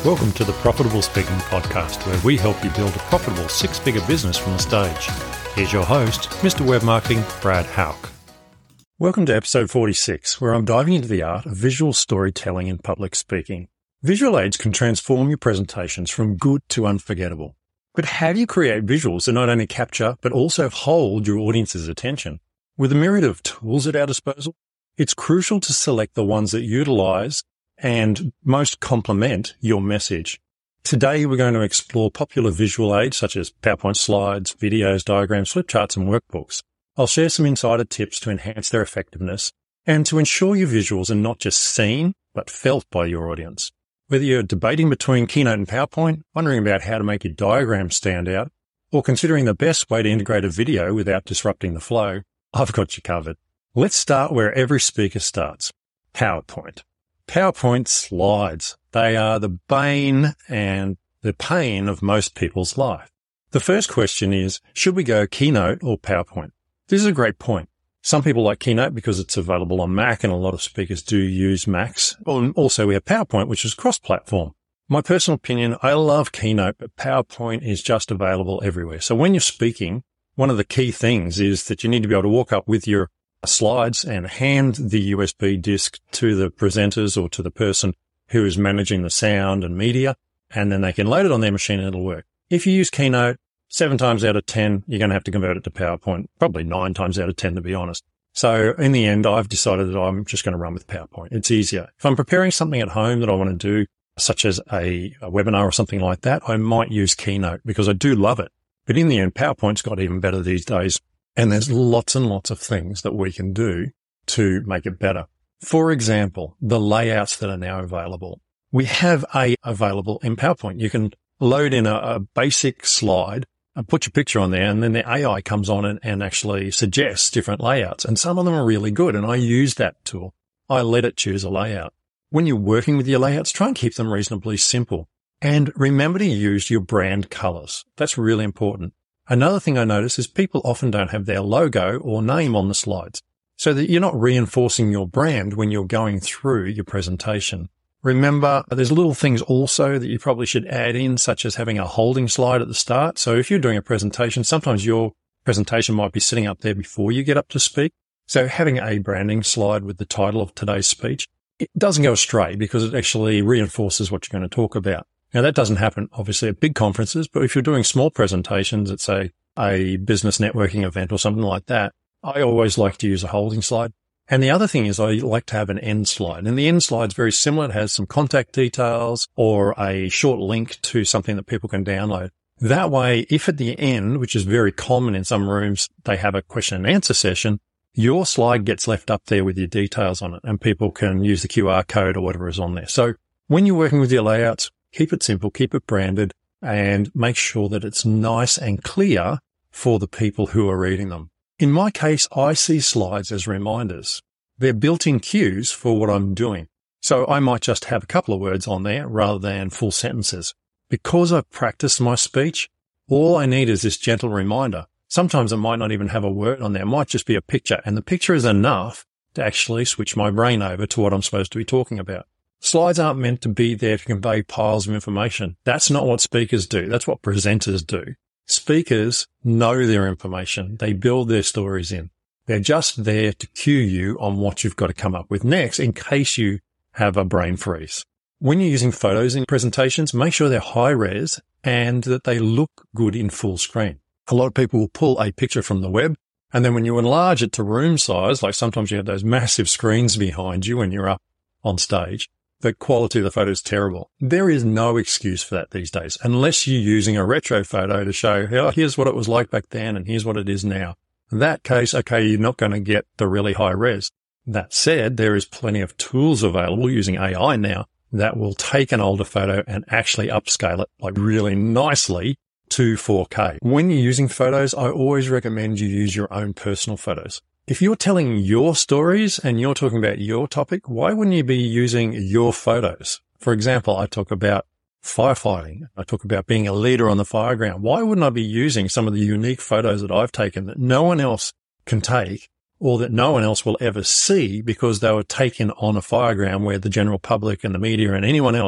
Welcome to the Profitable Speaking Podcast, where we help you build a profitable six-figure business from the stage. Here's your host, Mr. Web Marketing, Brad Houck. Welcome to episode 46, where I'm diving into the art of visual storytelling in public speaking. Visual aids can transform your presentations from good to unforgettable. But how do you create visuals that not only capture, but also hold your audience's attention? With a myriad of tools at our disposal, it's crucial to select the ones that utilize and most complement your message. Today, we're going to explore popular visual aids such as PowerPoint slides, videos, diagrams, flip charts, and workbooks. I'll share some insider tips to enhance their effectiveness and to ensure your visuals are not just seen, but felt by your audience. Whether you're debating between Keynote and PowerPoint, wondering about how to make your diagrams stand out, or considering the best way to integrate a video without disrupting the flow, I've got you covered. Let's start where every speaker starts, PowerPoint. PowerPoint slides. They are the bane and the pain of most people's life. The first question is, should we go Keynote or PowerPoint? This is a great point. Some people like Keynote because it's available on Mac, and a lot of speakers do use Macs. Also, we have PowerPoint, which is cross-platform. My personal opinion, I love Keynote, but PowerPoint is just available everywhere. So when you're speaking, one of the key things is that you need to be able to walk up with your slides and hand the USB disk to the presenters or to the person who is managing the sound and media, and then they can load it on their machine and it'll work. If you use Keynote, 7 times out of 10, you're going to have to convert it to PowerPoint, probably 9 times out of 10, to be honest. So in the end, I've decided that I'm just going to run with PowerPoint. It's easier. If I'm preparing something at home that I want to do, such as a webinar or something like that, I might use Keynote because I do love it. But in the end, PowerPoint's got even better these days. And there's lots and lots of things that we can do to make it better. For example, the layouts that are now available. We have available in PowerPoint. You can load in a basic slide and put your picture on there, and then the AI comes on and actually suggests different layouts. And some of them are really good, and I use that tool. I let it choose a layout. When you're working with your layouts, try and keep them reasonably simple. And remember to use your brand colors. That's really important. Another thing I notice is people often don't have their logo or name on the slides, so that you're not reinforcing your brand when you're going through your presentation. Remember, there's little things also that you probably should add in, such as having a holding slide at the start. So if you're doing a presentation, sometimes your presentation might be sitting up there before you get up to speak. So having a branding slide with the title of today's speech, it doesn't go astray because it actually reinforces what you're going to talk about. Now, that doesn't happen, obviously, at big conferences, but if you're doing small presentations at, say, a business networking event or something like that, I always like to use a holding slide. And the other thing is I like to have an end slide. And the end slide is very similar. It has some contact details or a short link to something that people can download. That way, if at the end, which is very common in some rooms, they have a question and answer session, your slide gets left up there with your details on it, and people can use the QR code or whatever is on there. So when you're working with your layouts, keep it simple, keep it branded, and make sure that it's nice and clear for the people who are reading them. In my case, I see slides as reminders. They're built-in cues for what I'm doing. So I might just have a couple of words on there rather than full sentences. Because I've practiced my speech, all I need is this gentle reminder. Sometimes I might not even have a word on there. It might just be a picture, and the picture is enough to actually switch my brain over to what I'm supposed to be talking about. Slides aren't meant to be there to convey piles of information. That's not what speakers do. That's what presenters do. Speakers know their information. They build their stories in. They're just there to cue you on what you've got to come up with next in case you have a brain freeze. When you're using photos in presentations, make sure they're high res and that they look good in full screen. A lot of people will pull a picture from the web, and then when you enlarge it to room size, like sometimes you have those massive screens behind you when you're up on stage, the quality of the photo is terrible. There is no excuse for that these days, unless you're using a retro photo to show, oh, here's what it was like back then and here's what it is now. In that case, okay, you're not going to get the really high res. That said, there is plenty of tools available using AI now that will take an older photo and actually upscale it like really nicely to 4K. When you're using photos, I always recommend you use your own personal photos. If you're telling your stories and you're talking about your topic, why wouldn't you be using your photos? For example, I talk about firefighting. I talk about being a leader on the fire ground. Why wouldn't I be using some of the unique photos that I've taken that no one else can take or that no one else will ever see because they were taken on a fire ground where the general public and the media and anyone else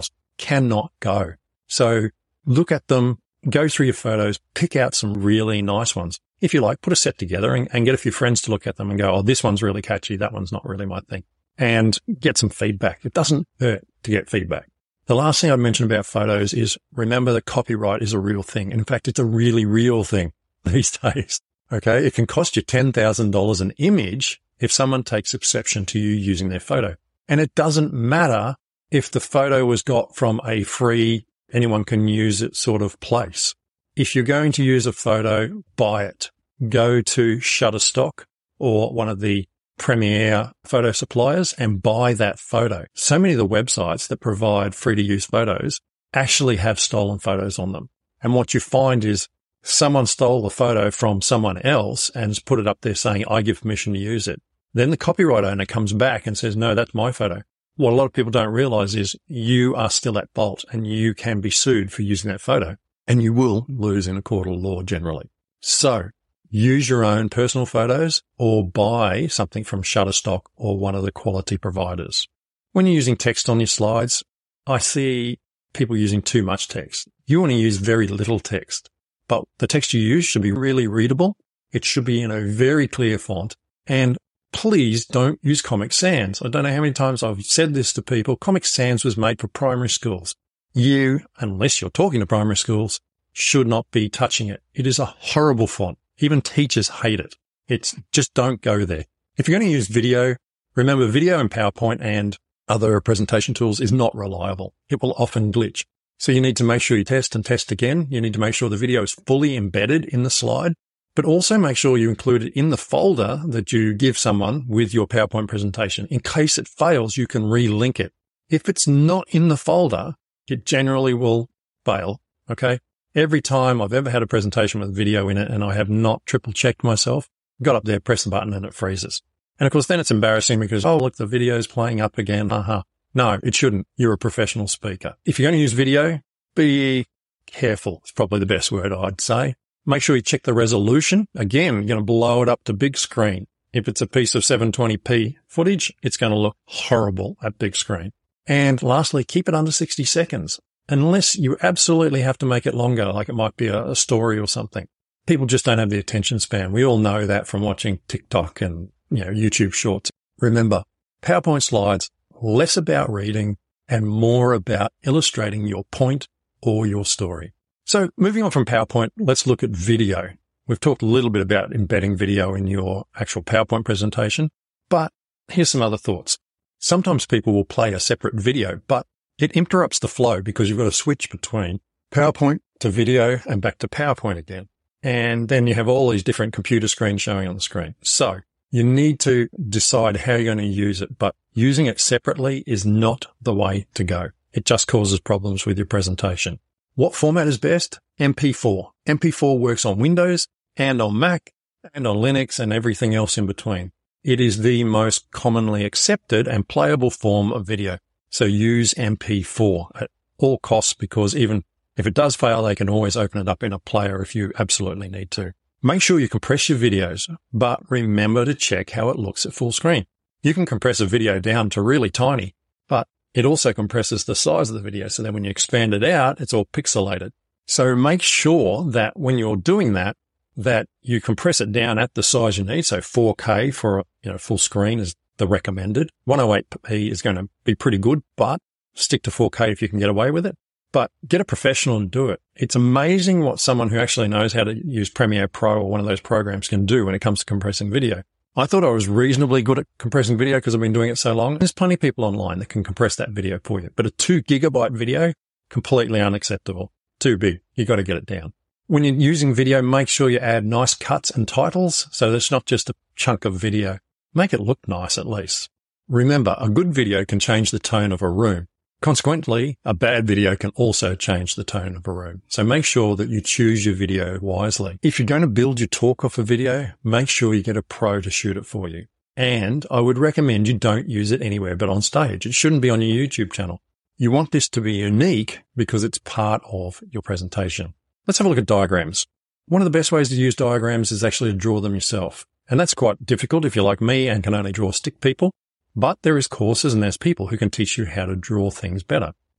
cannot go. So look at them, go through your photos, pick out some really nice ones. If you like, put a set together and get a few friends to look at them and go, oh, this one's really catchy. That one's not really my thing. And get some feedback. It doesn't hurt to get feedback. The last thing I'd mention about photos is remember that copyright is a real thing. In fact, it's a really real thing these days. Okay. It can cost you $10,000 an image if someone takes exception to you using their photo. And it doesn't matter if the photo was got from a free, anyone can use it sort of place. If you're going to use a photo, buy it. Go to Shutterstock or one of the premier photo suppliers and buy that photo. So many of the websites that provide free to use photos actually have stolen photos on them. And what you find is someone stole the photo from someone else and has put it up there saying, I give permission to use it. Then the copyright owner comes back and says, no, that's my photo. What a lot of people don't realize is you are still at fault and you can be sued for using that photo and you will lose in a court of law generally. So use your own personal photos or buy something from Shutterstock or one of the quality providers. When you're using text on your slides, I see people using too much text. You want to use very little text, but the text you use should be really readable. It should be in a very clear font. And please don't use Comic Sans. I don't know how many times I've said this to people. Comic Sans was made for primary schools. You, unless you're talking to primary schools, should not be touching it. It is a horrible font. Even teachers hate it. It's just don't go there. If you're going to use video, remember video in PowerPoint and other presentation tools is not reliable. It will often glitch. So you need to make sure you test and test again. You need to make sure the video is fully embedded in the slide, but also make sure you include it in the folder that you give someone with your PowerPoint presentation. In case it fails, you can relink it. If it's not in the folder, it generally will fail. Okay. Every time I've ever had a presentation with video in it and I have not triple checked myself, got up there, press the button and it freezes. And of course, then it's embarrassing because, oh, look, the video's playing up again. No, it shouldn't. You're a professional speaker. If you're going to use video, be careful. It's probably the best word I'd say. Make sure you check the resolution. Again, you're going to blow it up to big screen. If it's a piece of 720p footage, it's going to look horrible at big screen. And lastly, keep it under 60 seconds. Unless you absolutely have to make it longer, like it might be a story or something. People just don't have the attention span. We all know that from watching TikTok and, YouTube shorts. Remember, PowerPoint slides, less about reading and more about illustrating your point or your story. So moving on from PowerPoint, let's look at video. We've talked a little bit about embedding video in your actual PowerPoint presentation, but here's some other thoughts. Sometimes people will play a separate video, but it interrupts the flow because you've got to switch between PowerPoint to video and back to PowerPoint again. And then you have all these different computer screens showing on the screen. So you need to decide how you're going to use it, but using it separately is not the way to go. It just causes problems with your presentation. What format is best? MP4. MP4 works on Windows and on Mac and on Linux and everything else in between. It is the most commonly accepted and playable form of video. So use MP4 at all costs because even if it does fail, they can always open it up in a player if you absolutely need to. Make sure you compress your videos, but remember to check how it looks at full screen. You can compress a video down to really tiny, but it also compresses the size of the video. So then when you expand it out, it's all pixelated. So make sure that when you're doing that you compress it down at the size you need. So 4K for full screen is the recommended. 108p is going to be pretty good, but stick to 4K if you can get away with it. But get a professional and do it. It's amazing what someone who actually knows how to use Premiere Pro or one of those programs can do when it comes to compressing video. I thought I was reasonably good at compressing video because I've been doing it so long. There's plenty of people online that can compress that video for you. But a 2 gigabyte video, completely unacceptable. Too big. You got to get it down. When you're using video, make sure you add nice cuts and titles so that it's not just a chunk of video. Make it look nice at least. Remember, a good video can change the tone of a room. Consequently, a bad video can also change the tone of a room. So make sure that you choose your video wisely. If you're going to build your talk off a video, make sure you get a pro to shoot it for you. And I would recommend you don't use it anywhere but on stage. It shouldn't be on your YouTube channel. You want this to be unique because it's part of your presentation. Let's have a look at diagrams. One of the best ways to use diagrams is actually to draw them yourself. And that's quite difficult if you're like me and can only draw stick people. But there is courses and there's people who can teach you how to draw things better.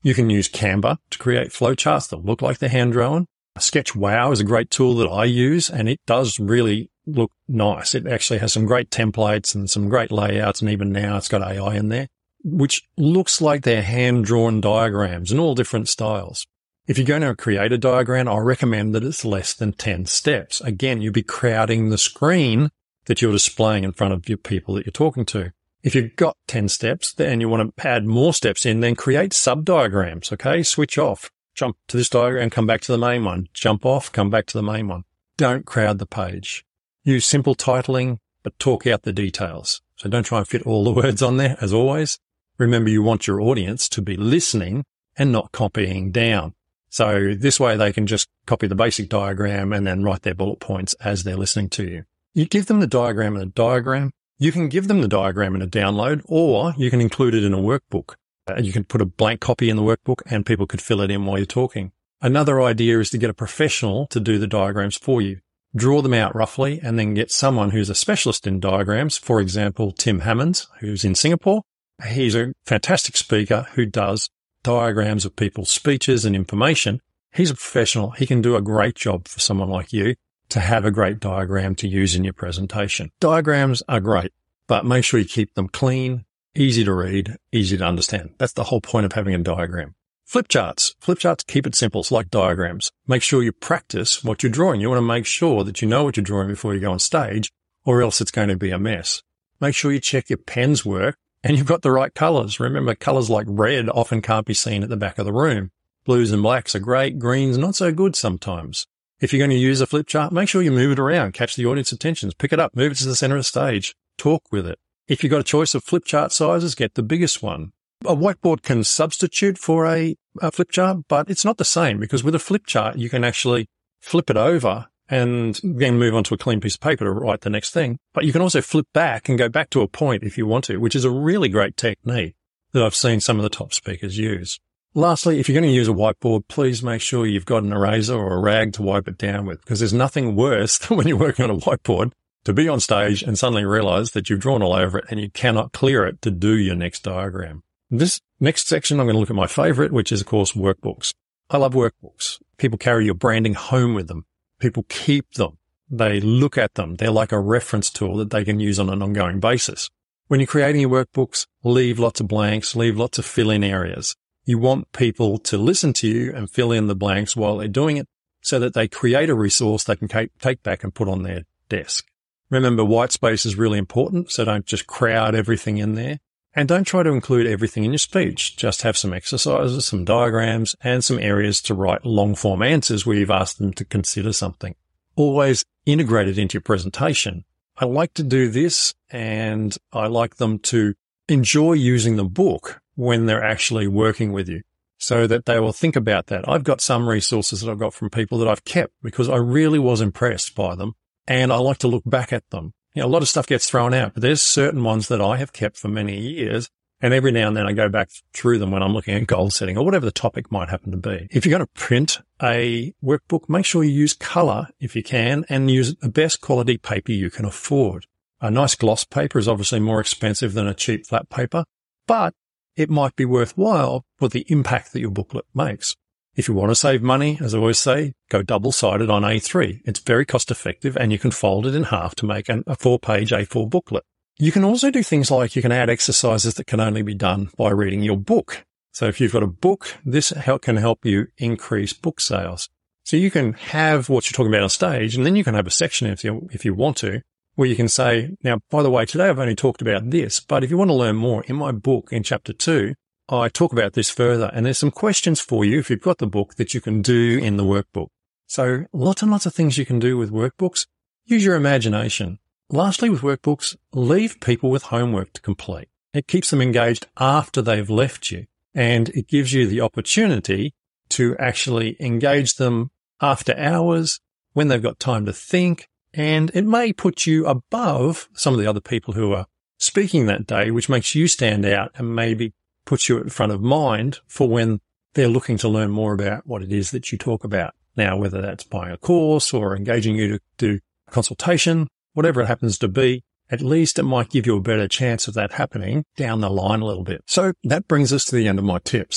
You can use Canva to create flowcharts that look like they're hand-drawn. SketchWow is a great tool that I use, and it does really look nice. It actually has some great templates and some great layouts, and even now it's got AI in there, which looks like they're hand-drawn diagrams in all different styles. If you're going to create a diagram, I recommend that it's less than 10 steps. Again, you'll be crowding the screen that you're displaying in front of your people that you're talking to. If you've got 10 steps and you want to add more steps in, then create sub-diagrams, okay? Switch off. Jump to this diagram, come back to the main one. Jump off, come back to the main one. Don't crowd the page. Use simple titling, but talk out the details. So don't try and fit all the words on there, as always. Remember, you want your audience to be listening and not copying down. So this way they can just copy the basic diagram and then write their bullet points as they're listening to you. You give them the diagram in a diagram. You can give them the diagram in a download, or you can include it in a workbook. You can put a blank copy in the workbook and people could fill it in while you're talking. Another idea is to get a professional to do the diagrams for you. Draw them out roughly and then get someone who's a specialist in diagrams. For example, Tim Hammonds, who's in Singapore. He's a fantastic speaker who does diagrams of people's speeches and information. He's a professional. He can do a great job for someone like you to have a great diagram to use in your presentation. Diagrams are great, but make sure you keep them clean, easy to read, easy to understand. That's the whole point of having a diagram. Flipcharts. Flipcharts, keep it simple. It's like diagrams. Make sure you practice what you're drawing. You want to make sure that you know what you're drawing before you go on stage, or else it's going to be a mess. Make sure you check your pens work and you've got the right colors. Remember, colors like red often can't be seen at the back of the room. Blues and blacks are great. Greens, not so good sometimes. If you're going to use a flip chart, make sure you move it around, catch the audience attention, pick it up, move it to the center of the stage, talk with it. If you've got a choice of flip chart sizes, get the biggest one. A whiteboard can substitute for a flip chart, but it's not the same, because with a flip chart, you can actually flip it over and then move on to a clean piece of paper to write the next thing. But you can also flip back and go back to a point if you want to, which is a really great technique that I've seen some of the top speakers use. Lastly, if you're going to use a whiteboard, please make sure you've got an eraser or a rag to wipe it down with, because there's nothing worse than when you're working on a whiteboard to be on stage and suddenly realize that you've drawn all over it and you cannot clear it to do your next diagram. This next section, I'm going to look at my favorite, which is, of course, workbooks. I love workbooks. People carry your branding home with them. People keep them. They look at them. They're like a reference tool that they can use on an ongoing basis. When you're creating your workbooks, leave lots of blanks, leave lots of fill-in areas. You want people to listen to you and fill in the blanks while they're doing it so that they create a resource they can take back and put on their desk. Remember, white space is really important, so don't just crowd everything in there. And don't try to include everything in your speech. Just have some exercises, some diagrams, and some areas to write long-form answers where you've asked them to consider something. Always integrate it into your presentation. I like to do this, and I like them to enjoy using the book when they're actually working with you, so that they will think about that. I've got some resources that I've got from people that I've kept because I really was impressed by them, and I like to look back at them. You know, a lot of stuff gets thrown out, but there's certain ones that I have kept for many years, and every now and then I go back through them when I'm looking at goal setting or whatever the topic might happen to be. If you're going to print a workbook, make sure you use color if you can, and use the best quality paper you can afford. A nice gloss paper is obviously more expensive than a cheap flat paper, but it might be worthwhile for the impact that your booklet makes. If you want to save money, as I always say, go double-sided on A3. It's very cost-effective, and you can fold it in half to make a 4-page A4 booklet. You can also do things like you can add exercises that can only be done by reading your book. So if you've got a book, this can help you increase book sales. So you can have what you're talking about on stage, and then you can have a section if you want to, where you can say, now, by the way, today I've only talked about this, but if you want to learn more, in my book, in chapter 2, I talk about this further, and there's some questions for you if you've got the book that you can do in the workbook. So lots and lots of things you can do with workbooks. Use your imagination. Lastly, with workbooks, leave people with homework to complete. It keeps them engaged after they've left you, and it gives you the opportunity to actually engage them after hours when they've got time to think, and it may put you above some of the other people who are speaking that day, which makes you stand out and maybe puts you in front of mind for when they're looking to learn more about what it is that you talk about. Now, whether that's buying a course or engaging you to do a consultation, whatever it happens to be, at least it might give you a better chance of that happening down the line a little bit. So that brings us to the end of my tips.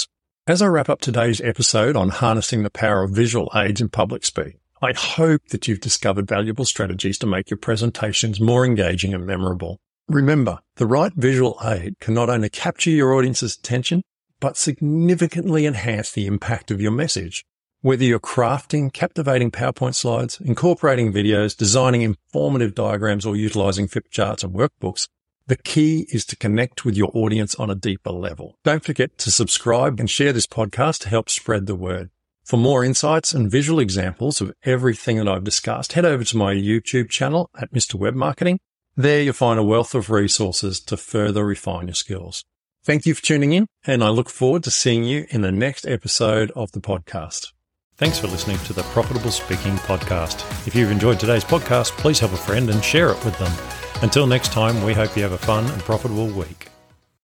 As I wrap up today's episode on harnessing the power of visual aids in public speaking, I hope that you've discovered valuable strategies to make your presentations more engaging and memorable. Remember, the right visual aid can not only capture your audience's attention, but significantly enhance the impact of your message. Whether you're crafting captivating PowerPoint slides, incorporating videos, designing informative diagrams, or utilizing flip charts and workbooks, the key is to connect with your audience on a deeper level. Don't forget to subscribe and share this podcast to help spread the word. For more insights and visual examples of everything that I've discussed, head over to my YouTube channel at Mr. Web Marketing. There you'll find a wealth of resources to further refine your skills. Thank you for tuning in, and I look forward to seeing you in the next episode of the podcast. Thanks for listening to the Profitable Speaking Podcast. If you've enjoyed today's podcast, please help a friend and share it with them. Until next time, we hope you have a fun and profitable week.